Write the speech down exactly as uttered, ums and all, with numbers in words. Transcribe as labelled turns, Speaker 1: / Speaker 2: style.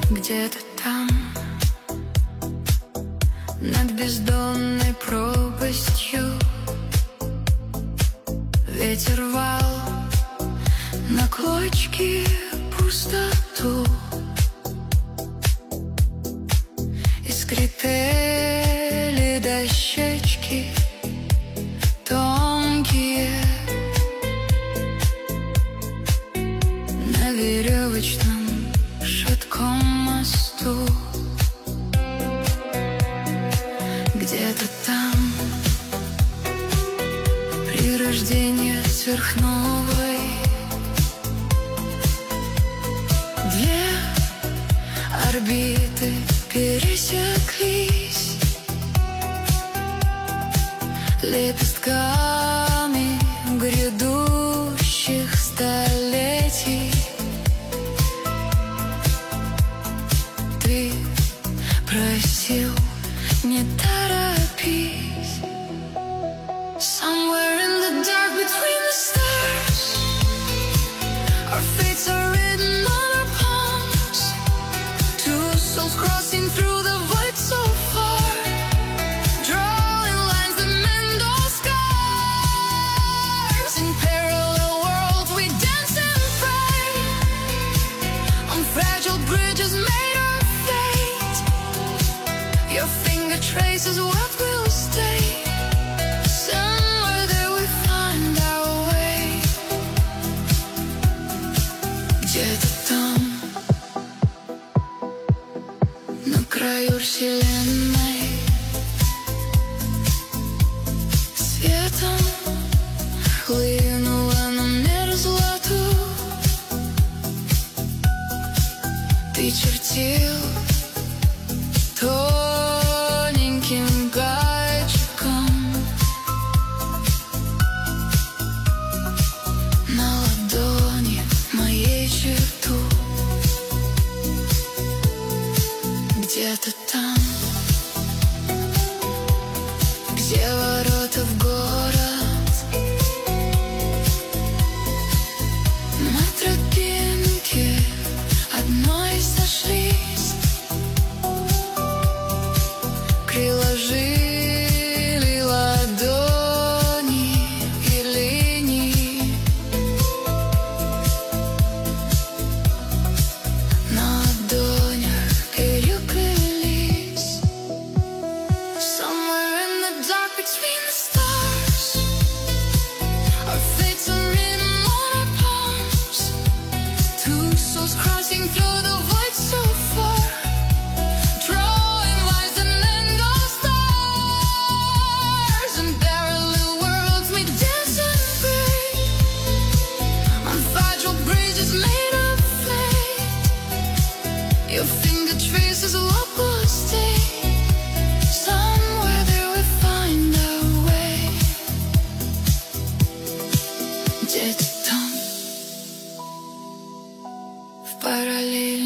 Speaker 1: Где-то там, над бездонной пропастью, ветер рвал на клочки пустоту, и скрипели дощечки тонкие на веревочном шатком мосту. Где-то там при рождении сверхновой две орбиты пересеклись лепестками грядущих столетий. Ты просил не торопись. Somewhere in the dark between the stars, our fates are written on our palms. Two souls crossing through the void so far, drawing lines that mend all scars. In parallel worlds we dance and pray on fragile bridges made of fate. Your finger traces what will stay. Somewhere there we find our way. Где-то там, на краю вселенной, светом хлынула на мерзлоту. Ты чертил тоненьким гаечком на ладони моей черту. Где-то там, где ворота в город, мы тропинки одной сошлись, приложили ладони и линии на ладонях переплелись. Somewhere in the dark between the stars, our fates are written on our palms. Two souls crossing through the void so far, drawing lines that mend all stars. In parallel worlds we dance and pray on fragile bridges made of fate. Your finger traces what will stay. Somewhere there we find our way. Где-то там, в параллельном